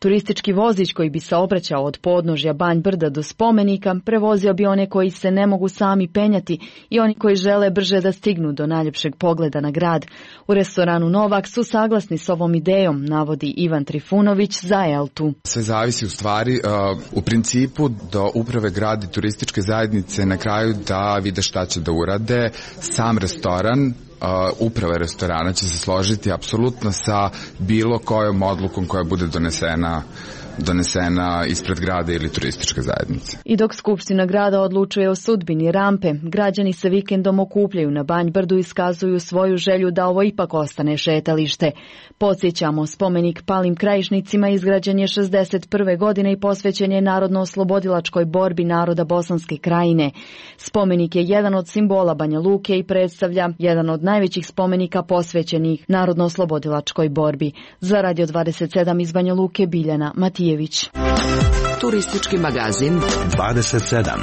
Turistički vozić koji bi se obraćao od podnožja Banj brda do spomenika prevozio bi one koji se ne mogu sami penjati i oni koji žele brže da stignu do najljepšeg pogleda na grad. U restoranu Novak su saglasni s ovom idejom, navodi Ivan Trifunović za Eltu. Sve zavisi u stvari uh, u principu do uprave grada i turističke zajednice na kraju da vide šta će da urade. Sam restoran, uh, uprava restorana će se složiti apsolutno sa bilo kojom odlukom koja bude donesena donesena ispred grada ili turističke zajednice. I dok Skupština grada odlučuje o sudbini rampe, građani se vikendom okupljaju na Banj brdu i iskazuju svoju želju da ovo ipak ostane šetalište. Podsjećamo, spomenik palim krajišnicima izgrađen je šezdeset prve godine i posvećen je narodno-oslobodilačkoj borbi naroda Bosanske krajine. Spomenik je jedan od simbola Banja Luke i predstavlja jedan od najvećih spomenika posvećenih narodno-oslobodilačkoj borbi. Za Radio dvadeset sedam iz Banja Luke, Biljana Matijević. Turistički magazin dvadeset sedam.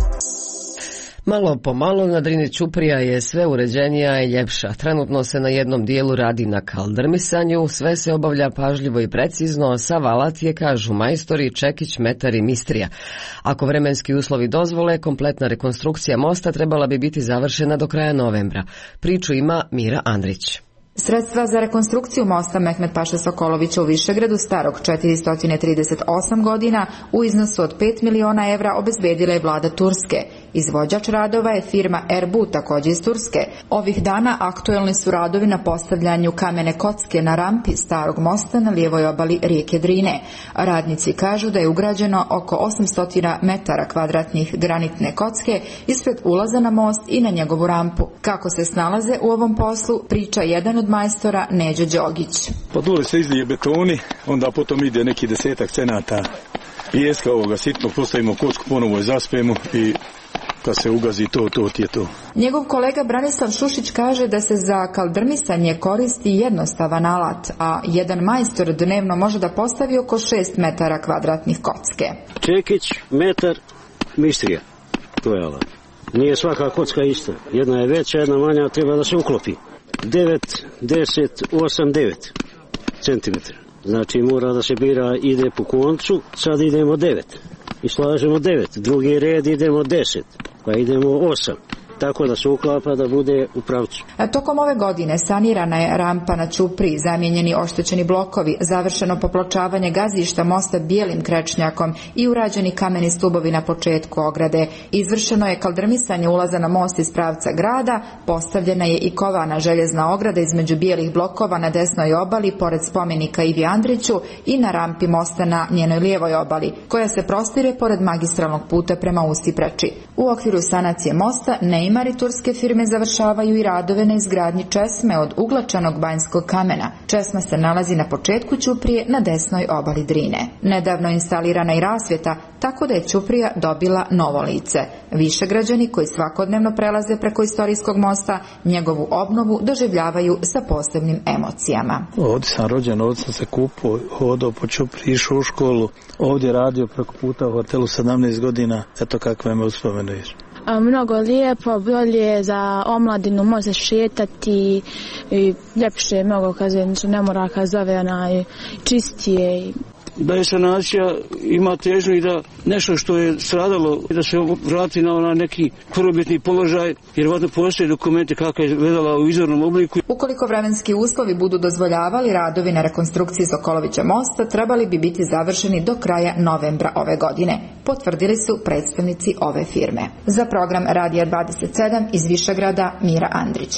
Malo po malo na Drini Ćuprija je sve uređenija i ljepša. Trenutno se na jednom dijelu radi na kaldrmisanju, sve se obavlja pažljivo i precizno, sav alat je, kažu majstori, čekić, metar i mistrija. Ako vremenski uslovi dozvole, kompletna rekonstrukcija mosta trebala bi biti završena do kraja novembra. Priču ima Mira Andrić. Sredstva za rekonstrukciju mosta Mehmet Paša Sokolovića u Višegradu starog četiristo trideset osam godina u iznosu od pet miliona evra obezbedila je vlada Turske. Izvođač radova je firma Erbu, također iz Turske. Ovih dana aktuelni su radovi na postavljanju kamene kocke na rampi starog mosta na lijevoj obali rijeke Drine. Radnici kažu da je ugrađeno oko osamsto metara kvadratnih granitne kocke ispred ulaza na most i na njegovu rampu. Kako se snalaze u ovom poslu, priča jedan od majstora Neđo Đogić. Pa dole se izlije betoni, onda potom ide neki desetak cenata pijeska ovoga sitnog, postavimo kocku, ponovo je zaspemo i kad se ugazi to, to ti je to. Njegov kolega Branislav Šušić kaže da se za kaldrmisanje koristi jednostavan alat, a jedan majstor dnevno može da postavi oko šest metara kvadratnih kocke. Čekić, metar, mistrija, to je alat. Nije svaka kocka ista, jedna je veća, jedna manja, treba da se uklopi. devet, deset, osam, devet centimetra. Znači mora da se bira, ide po koncu, sad idemo devet. I slažemo devet, drugi red idemo deset, pa idemo osam. Tako da se uklapa da bude u pravcu. A tokom ove godine sanirana je rampa na Ćupriji, zamijenjeni oštećeni blokovi, završeno popločavanje gazišta mosta bijelim krečnjakom i urađeni kameni stubovi na početku ograde. Izvršeno je kaldrmisanje ulaza na most iz pravca grada, postavljena je i kovana željezna ograda između bijelih blokova na desnoj obali pored spomenika Ivi Andriću i na rampi mosta na njenoj lijevoj obali, koja se prostire pored magistralnog puta prema Usti Preči. U okviru sanacije mosta ne Neimari turske firme završavaju i radove na izgradnji česme od uglačanog banjskog kamena. Česma se nalazi na početku Ćuprije na desnoj obali Drine. Nedavno instalirana i rasvjeta, tako da je Ćuprija dobila novo lice. Višegrađani koji svakodnevno prelaze preko istorijskog mosta, njegovu obnovu doživljavaju sa posebnim emocijama. Ovdje sam rođen, ovdje sam se kupao, hodao po Ćupriji, išao u školu, ovdje radio preko puta u hotelu sedamnaest godina, eto kakve me uspomene. Mnogo lijepo, bolje za omladinu, može šetati i ljepše mnogo, kaže, ne mora kad zove onaj čistije. Da je sanacija ima težnju i da nešto što je stradalo da se vrati na onaj neki prvobitni položaj, jer vjerojatno postoje dokumenti kako je gledala u izvornom obliku. Ukoliko vremenski uslovi budu dozvoljavali, radovi na rekonstrukciji Sokolovića mosta trebali bi biti završeni do kraja novembra ove godine, potvrdili su predstavnici ove firme. Za program Radija dvadeset sedam iz Višegrada, Mira Andrić.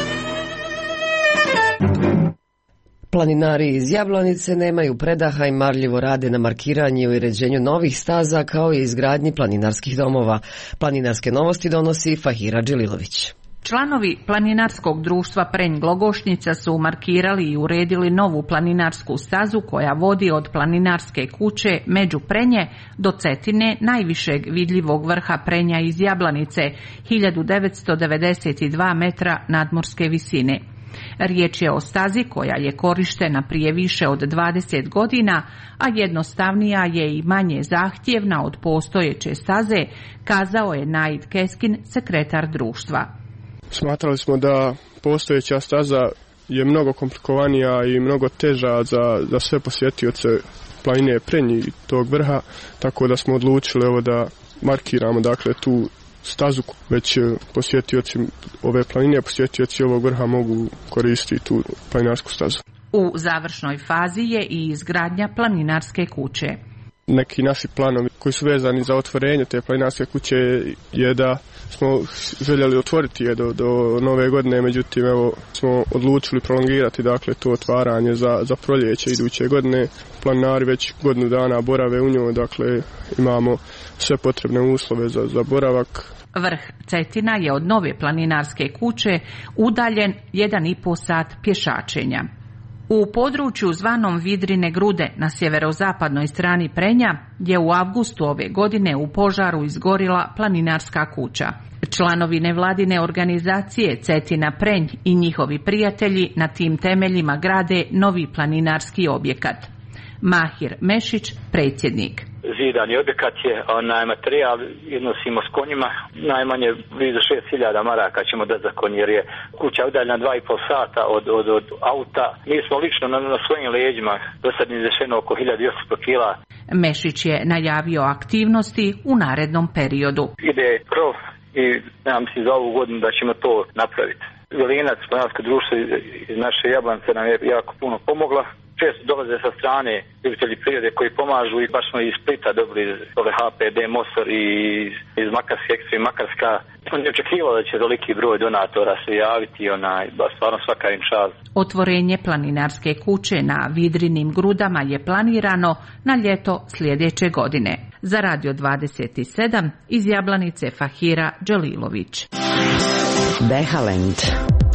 Planinari iz Jablanice nemaju predaha i marljivo rade na markiranju i uređenju novih staza kao i izgradnji planinarskih domova. Planinarske novosti donosi Fahira Dželilović. Članovi planinarskog društva Prenj Glogošnjica su markirali i uredili novu planinarsku stazu koja vodi od planinarske kuće među Prenje do Cetine, najvišeg vidljivog vrha Prenja iz Jablanice, hiljadu devetsto devedeset dva metra nadmorske visine. Riječ je o stazi koja je korištena prije više od dvadeset godina, a jednostavnija je i manje zahtjevna od postojeće staze, kazao je Naid Keskin, sekretar društva. Smatrali smo da postojeća staza je mnogo komplikovanija i mnogo teža za, za sve posjetioce planine Prenj i tog vrha, tako da smo odlučili evo da markiramo dakle tu stazu, već posjetioci ove planine, posjetioci ovog vrha mogu koristiti tu planinarsku stazu. U završnoj fazi je i izgradnja planinarske kuće. Neki naši planovi koji su vezani za otvorenje te planinarske kuće je da smo željeli otvoriti je do, do nove godine, međutim evo smo odlučili prolongirati dakle to otvaranje za, za proljeće iduće godine. Planinari već godinu dana borave u njoj, dakle imamo sve potrebne uslove za, za boravak. Vrh Cetina je od nove planinarske kuće udaljen jedan i po sat pješačenja. U području zvanom Vidrine grude na sjeverozapadnoj strani Prenja je u avgustu ove godine u požaru izgorila planinarska kuća. Članovi nevladine organizacije Cetina Prenj i njihovi prijatelji na tim temeljima grade novi planinarski objekat. Mahir Mešić, predsjednik. Zidani objekat je onaj materijal, iznosimo s konjima, najmanje blizu šest hiljada maraka ćemo dati za konj, jer je kuća udaljena dva i pol sata od, od, od auta. Mi smo lično na, na svojim leđima, do sad izvešeno oko hiljadu osamsto kila. Mešić je najavio aktivnosti u narednom periodu. Ide krov i ja mislim za ovu godinu da ćemo to napraviti. Velinac, planinarsko društvo iz naše Jablance nam je jako puno pomogla. Često dolaze sa strane ljubitelji prirode koji pomažu i baš smo iz Splita dobili ove H P D Mosor i iz Makarske, Ekstrem Makarska. On je očekivao da će veliki broj donatora se javiti, onaj, baš stvarno svaka im čast. Otvorenje planinarske kuće na Vidrinim grudama je planirano na ljeto sljedeće godine. Za Radio dvadeset sedam iz Jablanice Fahira Đelilović. Behalend.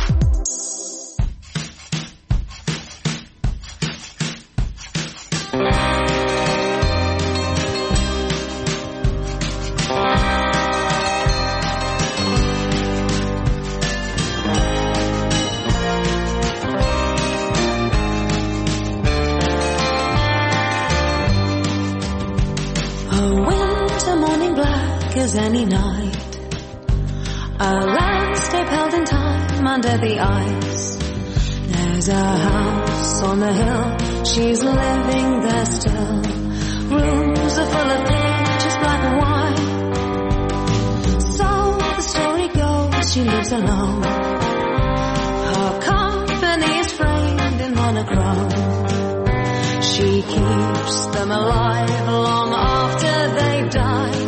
As any night, a landscape held in time under the ice. There's a house on the hill, she's living there still. Rooms are full of pictures, black and white. So the story goes, she lives alone. Her company is framed in monochrome. She keeps them alive long after they've died.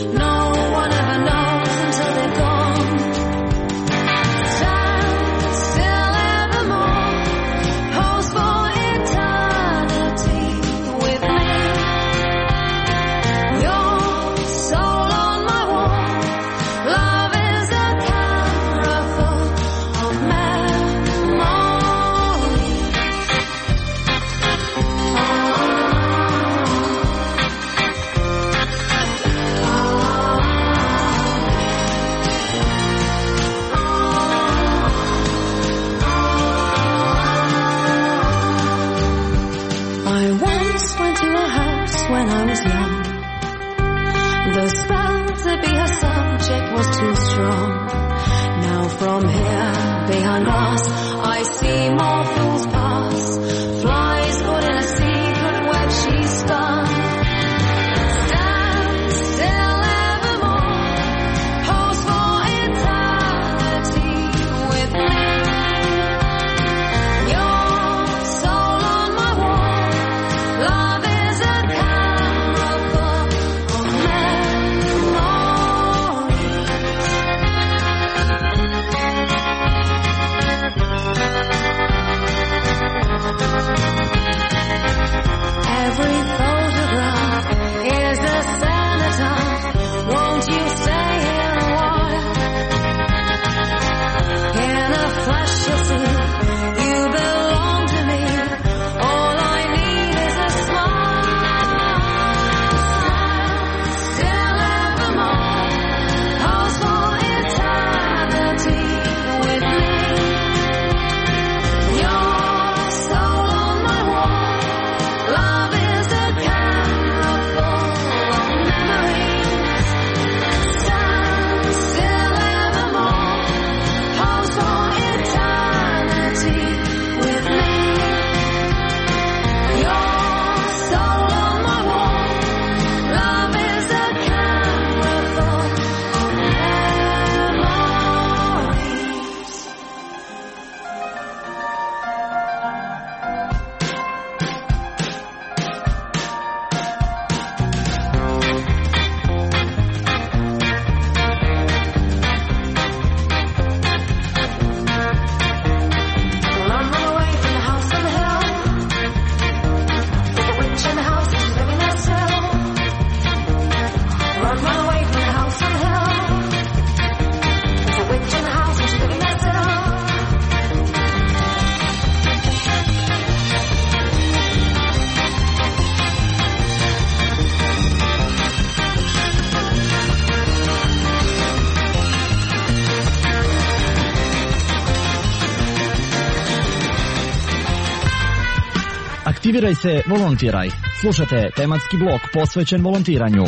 From here, behind glass, I see more fools pass. Flies caught in a secret web she's spun. Stand still evermore, pose for eternity with me. Your soul on my wall, love is a camera full of memories. Aktiviraj se, volontiraj. Slušajte tematski blok posvećen volontiranju.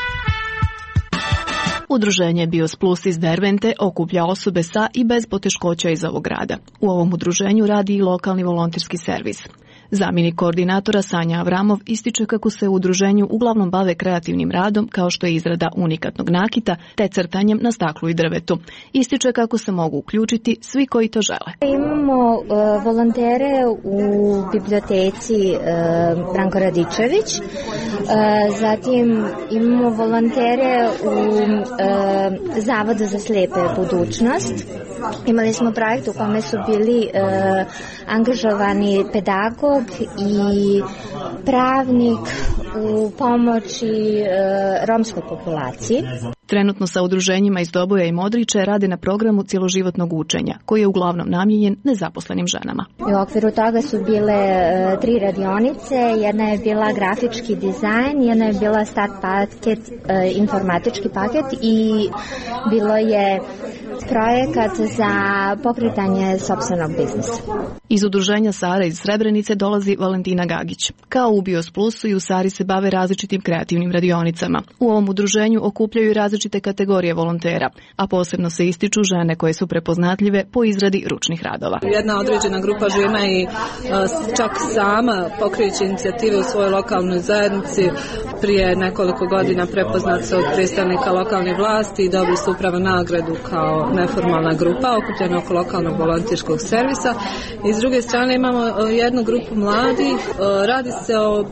Udruženje Bios Plus iz Dervente okuplja osobe sa i bez poteškoća iz ovog grada. U ovom udruženju radi i lokalni volonterski servis. Zamjenik koordinatora Sanja Avramov ističe kako se u udruženju uglavnom bave kreativnim radom kao što je izrada unikatnog nakita te crtanjem na staklu i drvetu. Ističe kako se mogu uključiti svi koji to žele. Imamo uh, volontere u biblioteci uh, Branko Radičević, uh, zatim imamo volontere u uh, Zavodu za slepe budućnost. Imali smo projekt u kome su bili uh, angažovani pedagog i pravnik u pomoći e, romskoj populaciji. Trenutno sa udruženjima iz Doboja i Modriče rade na programu cjeloživotnog učenja, koji je uglavnom namijenjen nezaposlenim ženama. U okviru toga su bile e, tri radionice, jedna je bila grafički dizajn, jedna je bila start paket, e, informatički paket i bilo je projekat za pokretanje sopstvenog biznisa. Iz udruženja Sara iz Srebrenice dolazi Valentina Gagić. Kao u Bios Plusu i u Sari se bave različitim kreativnim radionicama. U ovom udruženju okupljaju različite kategorije volontera, a posebno se ističu žene koje su prepoznatljive po izradi ručnih radova. Jedna određena grupa žena i čak sama pokreće inicijative u svojoj lokalnoj zajednici. Prije nekoliko godina prepoznat se od predstavnika lokalne vlasti i dobili su upravo nagradu kao neformalna grupa okupljena oko lokalnog volonterskog servisa. I s druge strane imamo jednu grupu mladih. Radi se o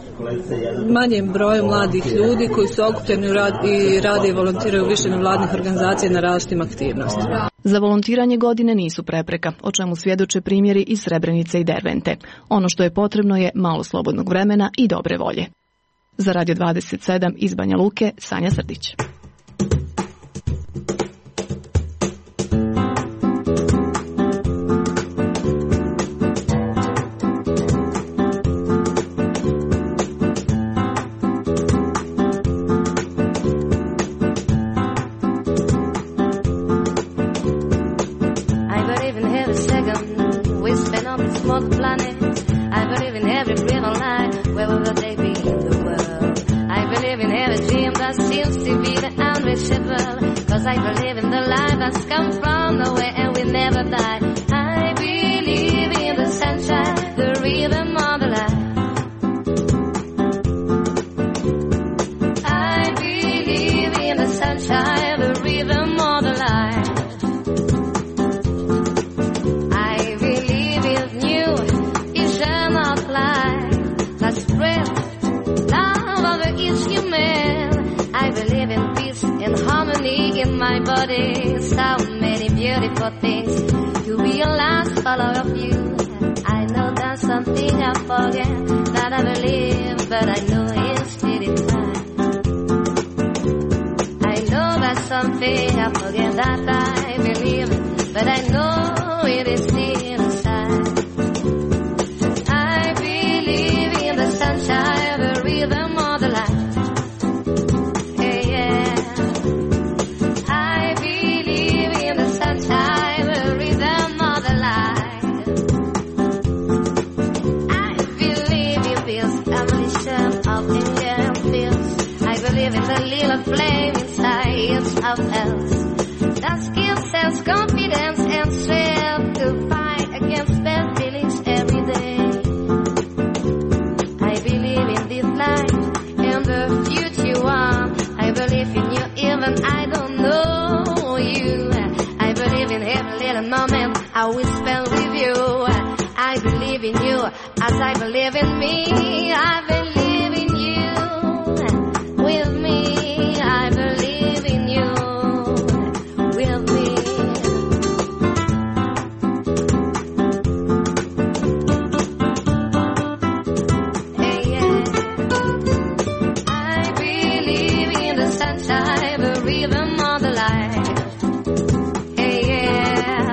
manjem broju mladih ljudi koji su okupljeni i rade i volontiraju u više nevladnih organizacija na različitim aktivnostima. Za volontiranje godine nisu prepreka, o čemu svjedoče primjeri iz Srebrenice i Dervente. Ono što je potrebno je malo slobodnog vremena i dobre volje. Za Radio dvadeset sedam iz Banja Luke, Sanja Srdić.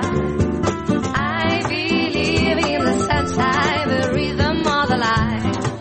Sunshine, the rhythm of the light.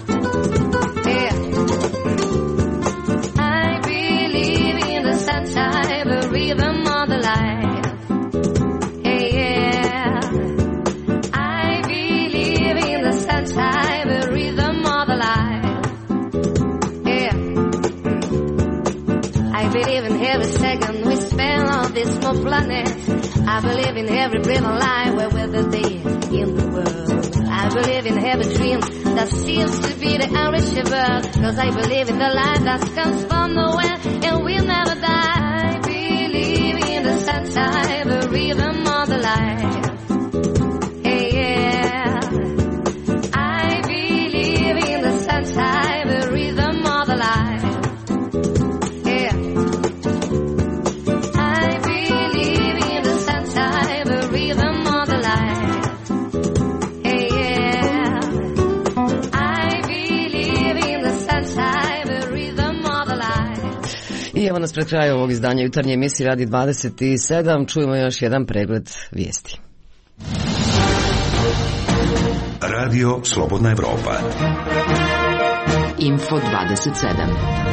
I believe in every second we spend on this small planet. I believe in every breath of life where we're day in the world. I believe in every dream that seems to be the unreachable. Cause I believe in the light that comes from nowhere and will never die. I believe in the sunshine, the rhythm of the life. Hey, yeah. I believe in the sunshine, the rhythm of the life. I evo nas pred kraju ovog izdanja jutarnje emisije Radi dvadeset sedam. Čujemo još jedan pregled vijesti. Radio Slobodna Evropa. Info dvadeset sedam.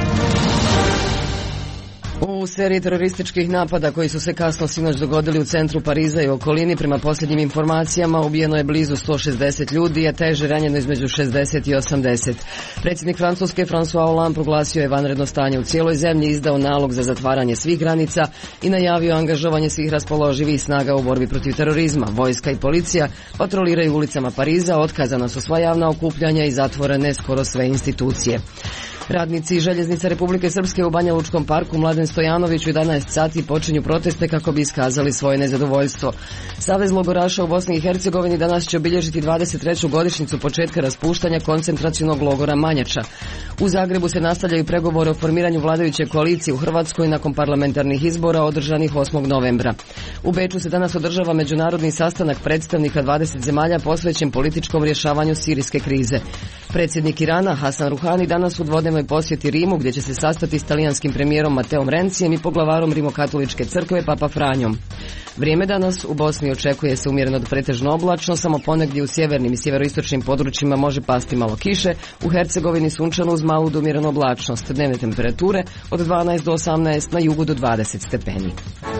U seriji terorističkih napada koji su se kasno sinoć dogodili u centru Pariza i okolini, prema posljednjim informacijama ubijeno je blizu sto šezdeset ljudi, a teže ranjeno između šezdeset i osamdeset. Predsjednik Francuske François Hollande proglasio je vanredno stanje u cijeloj zemlji, izdao nalog za zatvaranje svih granica i najavio angažovanje svih raspoloživih snaga u borbi protiv terorizma. Vojska i policija patroliraju ulicama Pariza, otkazana su sva javna okupljanja i zatvorene skoro sve institucije. Radnici Željeznice Republike Srpske u Banja Lučkom parku Mladen Stojanović u jedanaest sati počinju proteste kako bi iskazali svoje nezadovoljstvo. Savez logoraša u Bosni i Hercegovini danas će obilježiti dvadeset treću godišnjicu početka raspuštanja koncentracionog logora Manjača. U Zagrebu se nastavljaju pregovore o formiranju vladajuće koalicije u Hrvatskoj nakon parlamentarnih izbora održanih osmog novembra. U Beču se danas održava međunarodni sastanak predstavnika dvadeset zemalja posvećen političkom rješavanju sirijske krize. Predsjednik Irana Hasan Ruhani danas u dvodnevnoj posjeti Rimu, gdje će se sastati s talijanskim premijerom Mateom Rencijem i poglavarom Rimokatoličke crkve Papa Franjom. Vrijeme danas u Bosni očekuje se umjereno do pretežno oblačno, samo ponegdje u sjevernim i sjeveroistočnim područjima može pasti malo kiše, u Hercegovini sunčano uz malu do umjerenu oblačnost, dnevne temperature od dvanaest do osamnaest, na jugu do dvadeset stepeni.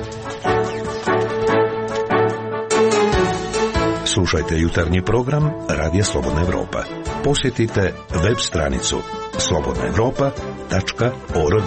Slušajte jutarnji program Radija Slobodna Evropa. Posjetite web stranicu slobodna evropa tačka org.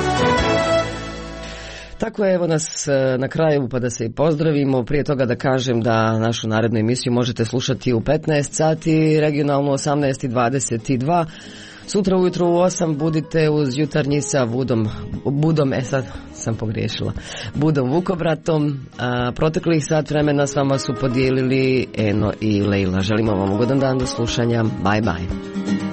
Tako je, evo nas na kraju, pa da se i pozdravimo. Prije toga da kažem da našu narednu emisiju možete slušati u petnaest sati, regionalno osamnaest i dvadeset dva. Sutra ujutro u osam budite uz jutarnji sa Budom, Budom, e sad sam pogriješila, Budom Vukobratom. A proteklih sat vremena s vama su podijelili Eno i Lejla. Želimo vam ugodan dan, do slušanja. Bye bye.